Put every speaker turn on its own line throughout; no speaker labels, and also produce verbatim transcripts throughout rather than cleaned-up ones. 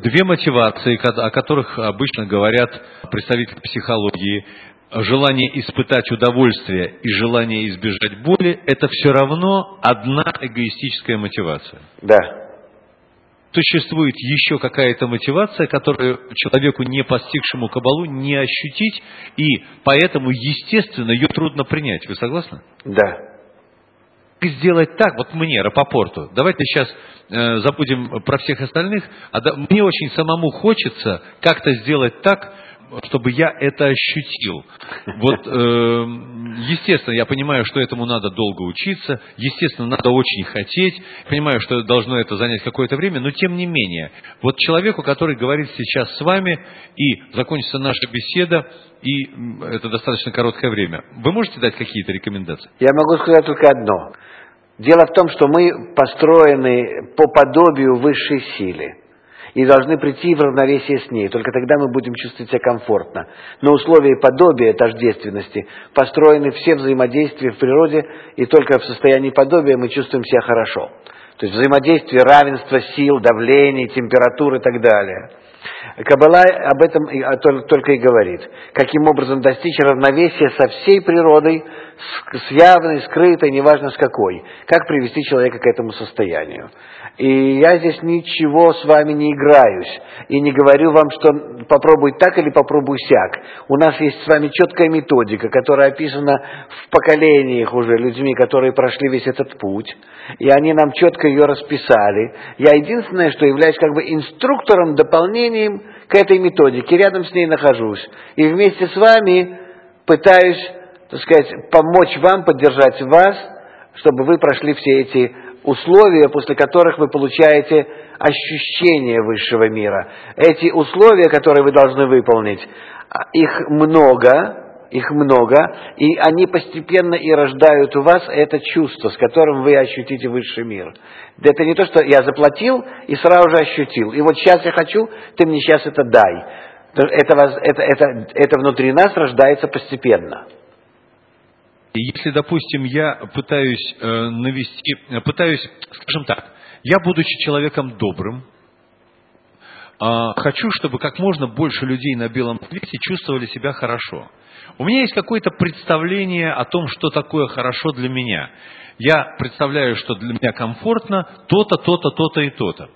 две мотивации, о которых обычно говорят представители психологии. Желание испытать удовольствие и желание избежать боли – это все равно одна эгоистическая мотивация.
Да.
Существует еще какая-то мотивация, которую человеку, не постигшему Каббалу, не ощутить, и поэтому, естественно, ее трудно принять. Вы согласны?
Да.
Как сделать так, вот мне, Рапопорту, давайте сейчас э, забудем про всех остальных, а да, мне очень самому хочется как-то сделать так, чтобы я это ощутил. Вот, э, естественно, я понимаю, что этому надо долго учиться, естественно, надо очень хотеть, понимаю, что должно это занять какое-то время, но тем не менее, вот человеку, который говорит сейчас с вами, и закончится наша беседа, и это достаточно короткое время, вы можете дать какие-то рекомендации?
Я могу сказать только одно. Дело в том, что мы построены по подобию высшей силы и должны прийти в равновесие с ней. Только тогда мы будем чувствовать себя комфортно. На условии подобия, тождественности, построены все взаимодействия в природе, и только в состоянии подобия мы чувствуем себя хорошо. То есть взаимодействие, равенство сил, давление, температуры и так далее. Каббала об этом только и говорит. Каким образом достичь равновесия со всей природой, с явной, скрытой, неважно с какой. Как привести человека к этому состоянию. И я здесь ничего с вами не играюсь. И не говорю вам, что попробуй так или попробуй сяк. У нас есть с вами четкая методика, которая описана в поколениях уже людьми, которые прошли весь этот путь. И они нам четко ее расписали. Я единственное, что являюсь как бы инструктором, дополнением к этой методике. Рядом с ней нахожусь. И вместе с вами пытаюсь, так сказать, помочь вам, поддержать вас, чтобы вы прошли все эти условия, после которых вы получаете ощущение высшего мира. Эти условия, которые вы должны выполнить, их много, их много, и они постепенно и рождают у вас это чувство, с которым вы ощутите высший мир. Это не то, что я заплатил и сразу же ощутил. И вот сейчас я хочу, ты мне сейчас это дай. Это, это, это, это внутри нас рождается постепенно.
Если, допустим, я пытаюсь э, навести, пытаюсь, скажем так, я, будучи человеком добрым, э, хочу, чтобы как можно больше людей на белом свете чувствовали себя хорошо. У меня есть какое-то представление о том, что такое хорошо для меня. Я представляю, что для меня комфортно то-то, то-то, то-то и то-то.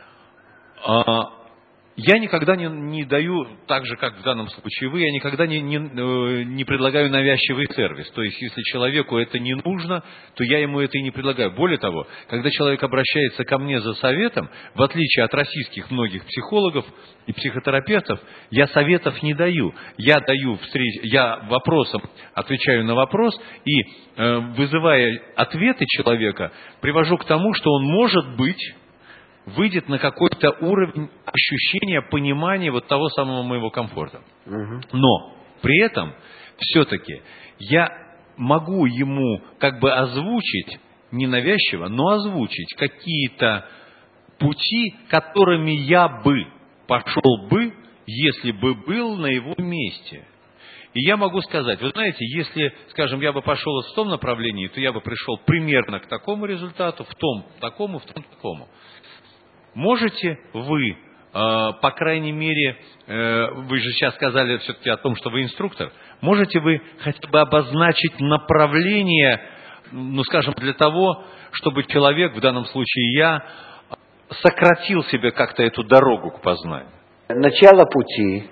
Э, Я никогда не, не даю, так же, как в данном случае вы, я никогда не, не, не предлагаю навязчивый сервис. То есть, если человеку это не нужно, то я ему это и не предлагаю. Более того, когда человек обращается ко мне за советом, в отличие от российских многих психологов и психотерапевтов, я советов не даю. Я даю встреч, я вопросом отвечаю на вопрос и, э, вызывая ответы человека, привожу к тому, что он, может быть, выйдет на какой-то уровень ощущения, понимания вот того самого моего комфорта.
Угу.
Но при этом все-таки я могу ему как бы озвучить, не навязчиво, но озвучить какие-то пути, которыми я бы пошел бы, если бы был на его месте. И я могу сказать, вы знаете, если, скажем, я бы пошел в том направлении, то я бы пришел примерно к такому результату, в том такому, в том такому. Можете вы, по крайней мере, вы же сейчас сказали все-таки о том, что вы инструктор, можете вы хотя бы обозначить направление, ну, скажем, для того, чтобы человек, в данном случае я, сократил себе как-то эту дорогу к познанию?
Начало пути,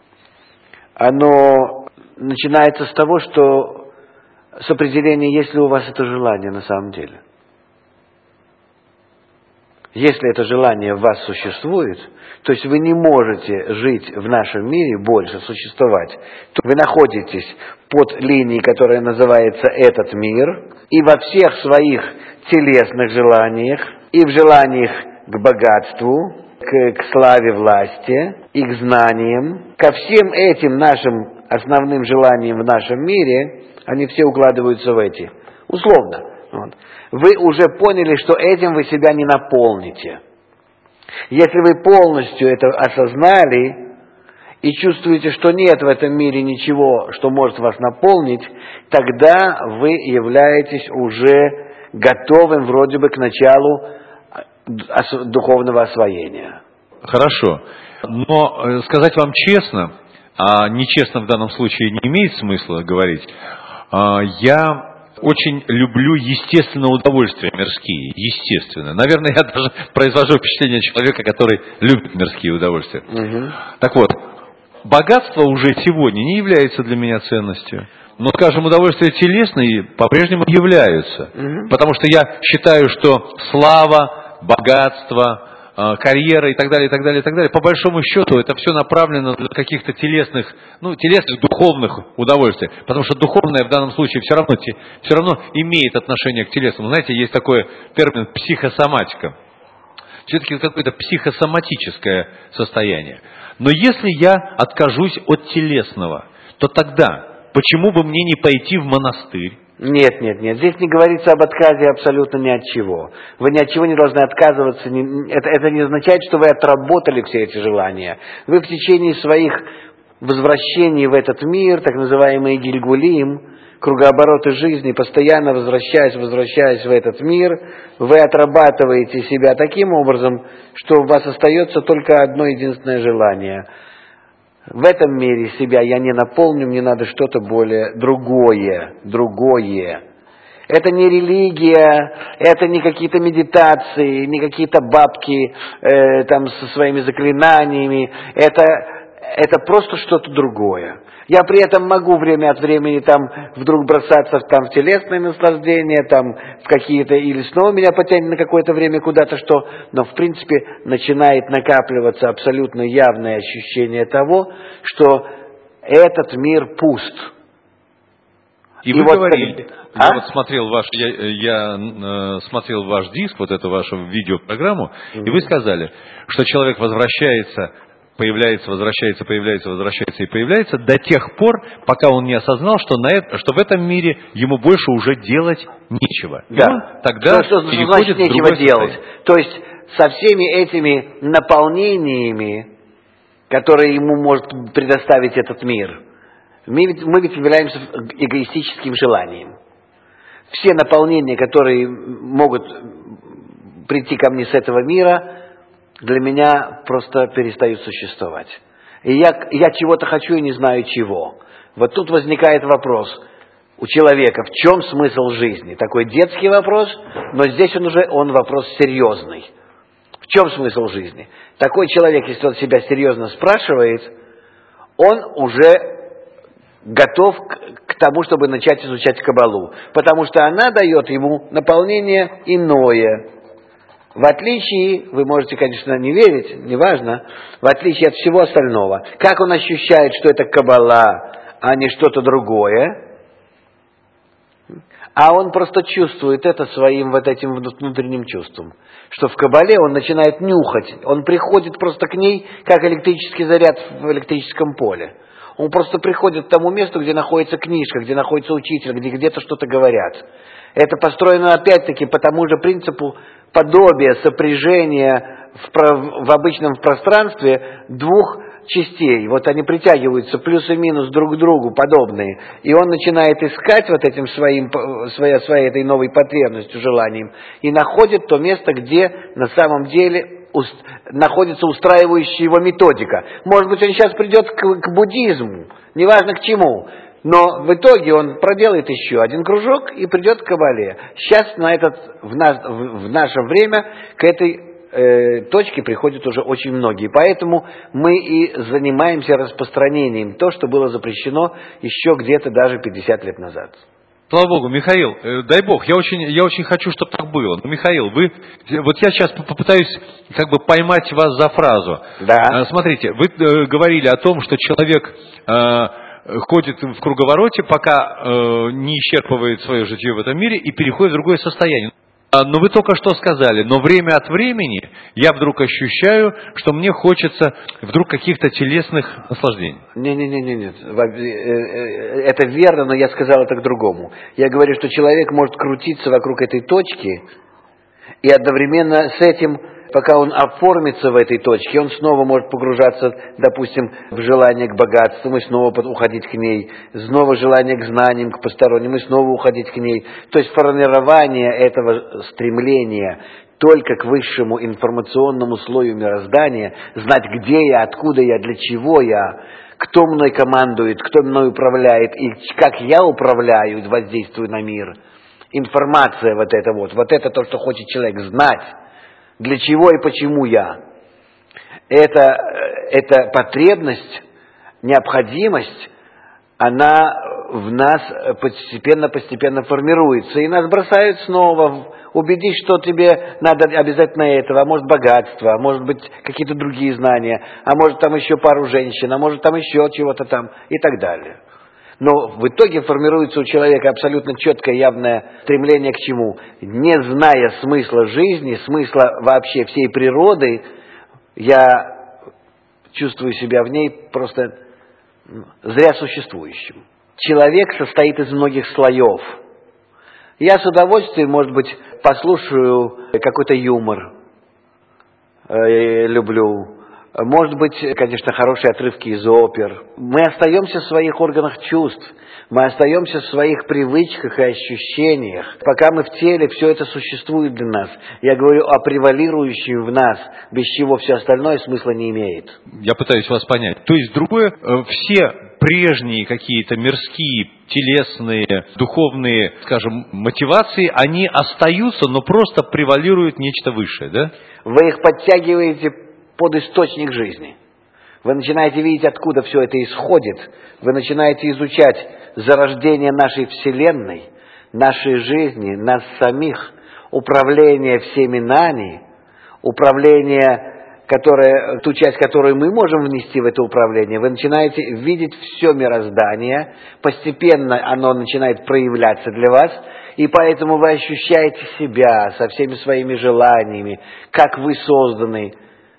оно начинается с того, что с определения, есть ли у вас это желание на самом деле. Если это желание в вас существует, то есть вы не можете жить в нашем мире больше, существовать, то вы находитесь под линией, которая называется этот мир, и во всех своих телесных желаниях, и в желаниях к богатству, к, к славе, власти, и к знаниям, ко всем этим нашим основным желаниям в нашем мире, они все укладываются в эти, условно. Вот. Вы уже поняли, что этим вы себя не наполните. Если вы полностью это осознали и чувствуете, что нет в этом мире ничего, что может вас наполнить, тогда вы являетесь уже готовым вроде бы к началу духовного освоения.
хорошо. Но э, сказать вам честно, а нечестно в данном случае не имеет смысла говорить, э, я очень люблю естественное удовольствие мирские, естественно. Наверное, я даже произвожу впечатление человека, который любит мирские удовольствия.
Угу.
Так вот, богатство уже сегодня не является для меня ценностью. Но, скажем, удовольствия телесные по-прежнему являются. Угу. Потому что я считаю, что слава, богатство, карьера и так далее, и так далее, и так далее, по большому счету это все направлено для каких-то телесных, ну, телесных, духовных удовольствий. Потому что духовное в данном случае все равно, все равно имеет отношение к телесному. Знаете, есть такой термин психосоматика. Все-таки какое-то психосоматическое состояние. Но если я откажусь от телесного, то тогда почему бы мне не пойти в монастырь?
Нет, нет, нет. Здесь не говорится об отказе абсолютно ни от чего. Вы ни от чего не должны отказываться. Это, это не означает, что вы отработали все эти желания. Вы в течение своих возвращений в этот мир, так называемые гильгулим, кругообороты жизни, постоянно возвращаясь, возвращаясь в этот мир, вы отрабатываете себя таким образом, что у вас остается только одно единственное желание. В этом мире себя я не наполню, мне надо что-то более другое, другое. Это не религия, это не какие-то медитации, не какие-то бабки э, там со своими заклинаниями. Это, это просто что-то другое. Я при этом могу время от времени там вдруг бросаться там, в телесные наслаждения, там, в какие-то, или снова меня потянет на какое-то время куда-то, что, но в принципе начинает накапливаться абсолютно явное ощущение того, что этот мир пуст.
И, и вы вот говорили, а? я вот смотрел ваш, я, я э, смотрел ваш диск, вот эту вашу видеопрограмму, mm-hmm. и вы сказали, что человек возвращается, появляется, возвращается, появляется, возвращается и появляется до тех пор, пока он не осознал, что, на это, что в этом мире ему больше уже делать нечего.
Да.
И он тогда
что, что
переходит
значит нечего делать? То есть со всеми этими наполнениями, которые ему может предоставить этот мир, мы ведь, мы ведь являемся эгоистическим желанием. Все наполнения, которые могут прийти ко мне с этого мира, для меня просто перестают существовать. И я, я чего-то хочу и не знаю чего. Вот тут возникает вопрос у человека, в чем смысл жизни? Такой детский вопрос, но здесь он уже он вопрос серьезный. В чем смысл жизни? Такой человек, если он себя серьезно спрашивает, он уже готов к, к тому, чтобы начать изучать Кабалу. Потому что она дает ему наполнение иное. В отличие, вы можете, конечно, не верить, неважно, в отличие от всего остального, как он ощущает, что это Кабала, а не что-то другое, а он просто чувствует это своим вот этим внутренним чувством, что в Кабале он начинает нюхать, он приходит просто к ней, как электрический заряд в электрическом поле. Он просто приходит к тому месту, где находится книжка, где находится учитель, где где-то что-то говорят. Это построено опять-таки по тому же принципу подобия, сопряжения в, в обычном пространстве двух частей. Вот они притягиваются плюс и минус друг к другу, подобные. И он начинает искать вот этим своим, своей, своей этой новой потребностью, желанием, и находит то место, где на самом деле уст, находится устраивающая его методика. Может быть, он сейчас придет к, к буддизму, неважно к чему. Но в итоге он проделает еще один кружок и придет к Кабале. Сейчас на этот, в, наш, в наше время к этой э, точке приходят уже очень многие. Поэтому мы и занимаемся распространением то, что было запрещено еще где-то даже пятьдесят лет назад.
Слава Богу, Михаил, э, дай Бог, я очень, я очень хочу, чтобы так было. Но, Михаил, вы, вот я сейчас попытаюсь как бы поймать вас за фразу.
Да.
Э, смотрите, вы э, говорили о том, что человек э, ходит в круговороте, пока э, не исчерпывает свое житие в этом мире и переходит в другое состояние. Но вы только что сказали, но время от времени я вдруг ощущаю, что мне хочется вдруг каких-то телесных наслаждений.
Не-не-не, это верно, но я сказал это к другому. Я говорю, что человек может крутиться вокруг этой точки, и одновременно с этим, пока он оформится в этой точке, он снова может погружаться, допустим, в желание к богатству, и снова уходить к ней, снова желание к знаниям, к посторонним, и снова уходить к ней. То есть формирование этого стремления только к высшему информационному слою мироздания, знать, где я, откуда я, для чего я, кто мной командует, кто мной управляет и как я управляю и воздействую на мир. Информация вот это вот, вот это то, что хочет человек знать, для чего и почему я. Это, это потребность, необходимость, она в нас постепенно-постепенно формируется, и нас бросают снова. Убедись, что тебе надо обязательно этого, а может богатство, а может быть какие-то другие знания, а может там еще пару женщин, а может там еще чего-то там и так далее. Но в итоге формируется у человека абсолютно четкое, явное стремление к чему? Не зная смысла жизни, смысла вообще всей природы, я чувствую себя в ней просто зря существующим. Человек состоит из многих слоев. Я с удовольствием, может быть, послушаю какой-то юмор, э, люблю. Может быть, конечно, хорошие отрывки из опер. Мы остаемся в своих органах чувств, мы остаемся в своих привычках и ощущениях. Пока мы в теле, все это существует для нас. Я говорю о превалирующем в нас, без чего все остальное смысла не имеет.
Я пытаюсь вас понять. То есть, другое, все прежние какие-то мирские, телесные, духовные, скажем, мотивации, они остаются, но просто превалирует нечто высшее, да?
Вы их подтягиваете под источник жизни. Вы начинаете видеть, откуда все это исходит. Вы начинаете изучать зарождение нашей Вселенной, нашей жизни, нас самих, управление всеми нами, управление, которое, ту часть, которую мы можем внести в это управление. Вы начинаете видеть все мироздание, постепенно оно начинает проявляться для вас, и поэтому вы ощущаете себя со всеми своими желаниями, как вы созданы,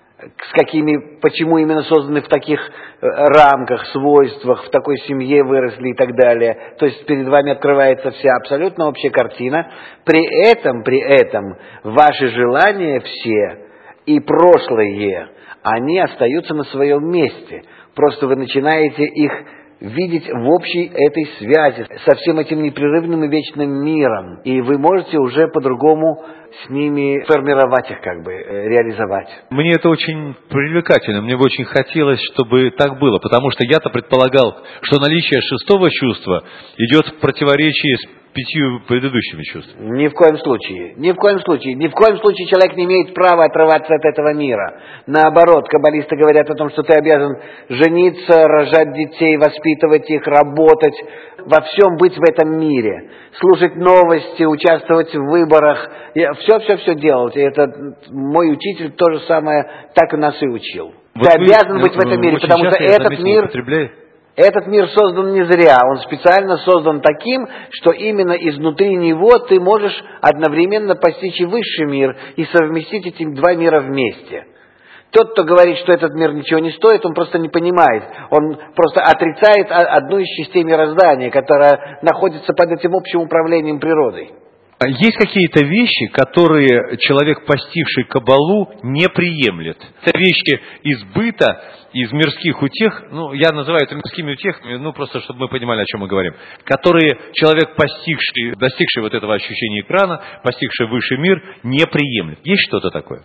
с какими, почему именно созданы в таких рамках, свойствах, в такой семье выросли и так далее. То есть перед вами открывается вся абсолютно общая картина. При этом, при этом ваши желания все и прошлые, они остаются на своем месте. Просто вы начинаете их видеть в общей этой связи со всем этим непрерывным и вечным миром. И вы можете уже по-другому с ними формировать их, как бы, реализовать.
Мне это очень привлекательно, мне бы очень хотелось, чтобы так было, потому что я-то предполагал, что наличие шестого чувства идет в противоречии с пятью предыдущими чувствами.
Ни в коем случае, ни в коем случае, ни в коем случае человек не имеет права отрываться от этого мира. Наоборот, каббалисты говорят о том, что ты обязан жениться, рожать детей, воспитывать их, работать, во всем быть в этом мире, слушать новости, участвовать в выборах, все-все-все делать. И это мой учитель то же самое так и нас и учил.
Вот
ты
вы,
обязан быть в этом мире, потому что этот мир... Этот мир создан не зря, он специально создан таким, что именно изнутри него ты можешь одновременно постичь и высший мир, и совместить эти два мира вместе. Тот, кто говорит, что этот мир ничего не стоит, он просто не понимает, он просто отрицает одну из частей мироздания, которая находится под этим общим управлением природой.
Есть какие-то вещи, которые человек, постигший Каббалу, не приемлет. Это вещи из быта, из мирских утех, ну, я называю это мирскими утехами, ну, просто чтобы мы понимали, о чем мы говорим, которые человек, постигший, достигший вот этого ощущения экрана, постигший высший мир, не приемлет. Есть что-то такое?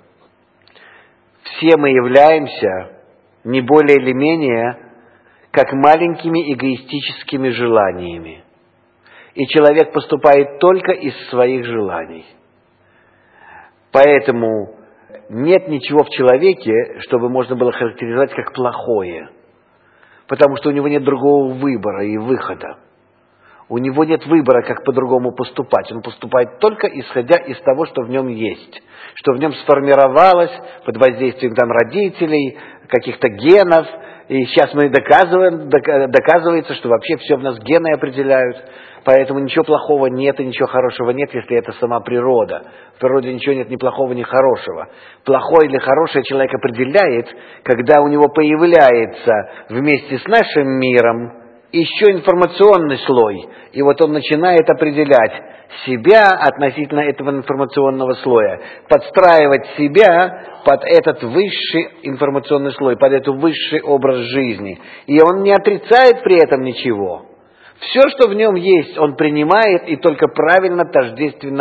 Все мы являемся не более или менее как маленькими эгоистическими желаниями. И человек поступает только из своих желаний. Поэтому нет ничего в человеке, чтобы можно было характеризовать как плохое. Потому что у него нет другого выбора и выхода. У него нет выбора, как по-другому поступать. Он поступает только исходя из того, что в нем есть. Что в нем сформировалось под воздействием там родителей, каких-то генов. И сейчас мы доказываем, доказывается, что вообще все в нас гены определяют. Поэтому ничего плохого нет и ничего хорошего нет, если это сама природа. В природе ничего нет ни плохого, ни хорошего. Плохое или хорошее человек определяет, когда у него появляется вместе с нашим миром еще информационный слой. И вот он начинает определять себя относительно этого информационного слоя, подстраивать себя под этот высший информационный слой, под этот высший образ жизни. И он не отрицает при этом ничего. Все, что в нем есть, он принимает и только правильно, тождественно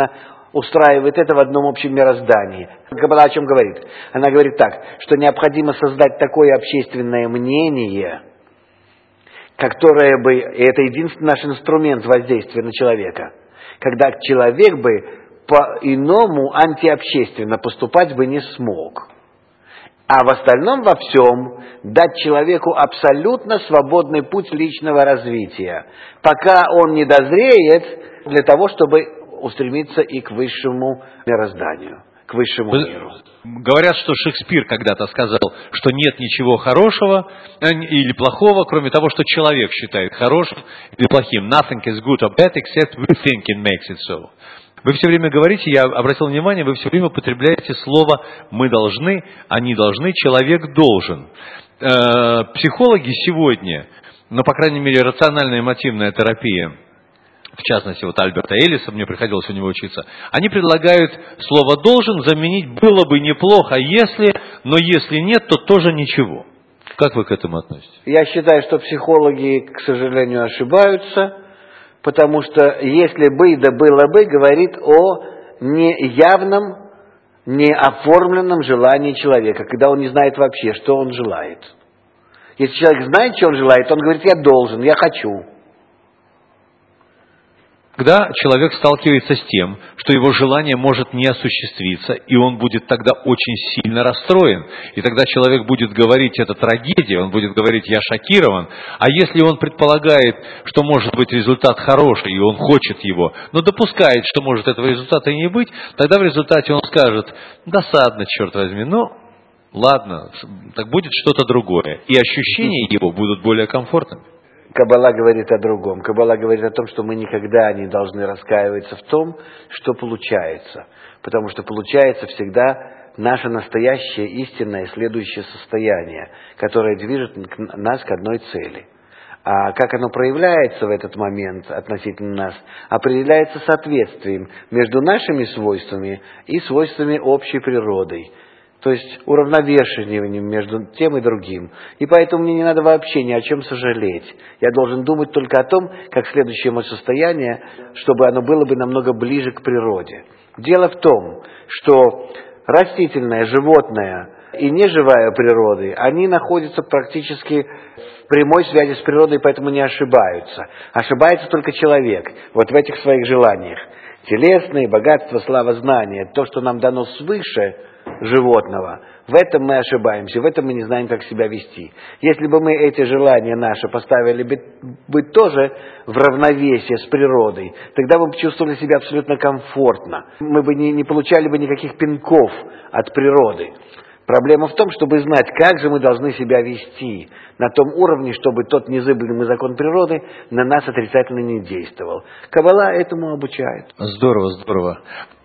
устраивает это в одном общем мироздании. Каббала о чем говорит? Она говорит так, что необходимо создать такое общественное мнение, которое бы, и это единственный наш инструмент воздействия на человека, когда человек бы по-иному антиобщественно поступать бы не смог. А в остальном во всем дать человеку абсолютно свободный путь личного развития, пока он не дозреет для того, чтобы устремиться и к высшему мирозданию, к высшему
Вы,
миру.
Говорят, что Шекспир когда-то сказал, что нет ничего хорошего или плохого, кроме того, что человек считает хорошим или плохим. Nothing is good or bad, except we think it makes it so. Вы все время говорите, я обратил внимание, вы все время употребляете слово «мы должны», «они должны», «человек должен». Э, психологи сегодня, ну, по крайней мере, рациональная эмотивная терапия, в частности, вот Альберта Эллиса, мне приходилось у него учиться, они предлагают слово «должен» заменить «было бы неплохо, если», но если нет, то тоже ничего. Как вы к этому относитесь?
Я считаю, что психологи, к сожалению, ошибаются, потому что «если бы да было бы» говорит о неявном, неоформленном желании человека, когда он не знает вообще, что он желает. Если человек знает, что он желает, он говорит «я должен, я хочу».
Когда человек сталкивается с тем, что его желание может не осуществиться, и он будет тогда очень сильно расстроен, и тогда человек будет говорить, это трагедия, он будет говорить, я шокирован, а если он предполагает, что может быть результат хороший, и он хочет его, но допускает, что может этого результата и не быть, тогда в результате он скажет, досадно, черт возьми, ну, ладно, так будет что-то другое, и ощущения его будут более комфортными.
Каббала говорит о другом. Каббала говорит о том, что мы никогда не должны раскаиваться в том, что получается. Потому что получается всегда наше настоящее, истинное, следующее состояние, которое движет нас к одной цели. А как оно проявляется в этот момент относительно нас, определяется соответствием между нашими свойствами и свойствами общей природой. То есть уравновешиванием между тем и другим. И поэтому мне не надо вообще ни о чем сожалеть. Я должен думать только о том, как следующее мое состояние, чтобы оно было бы намного ближе к природе. Дело в том, что растительное, животное и неживая природы, они находятся практически в прямой связи с природой, поэтому не ошибаются. Ошибается только человек вот в этих своих желаниях. Телесные, богатство, слава, знания, то, что нам дано свыше животного, в этом мы ошибаемся, в этом мы не знаем, как себя вести. Если бы мы эти желания наши поставили бы, бы тоже в равновесие с природой, тогда мы бы чувствовали себя абсолютно комфортно. Мы бы не, не получали бы никаких пинков от природы. Проблема в том, чтобы знать, как же мы должны себя вести на том уровне, чтобы тот незыблемый закон природы на нас отрицательно не действовал. Каббала этому обучает.
Здорово, здорово.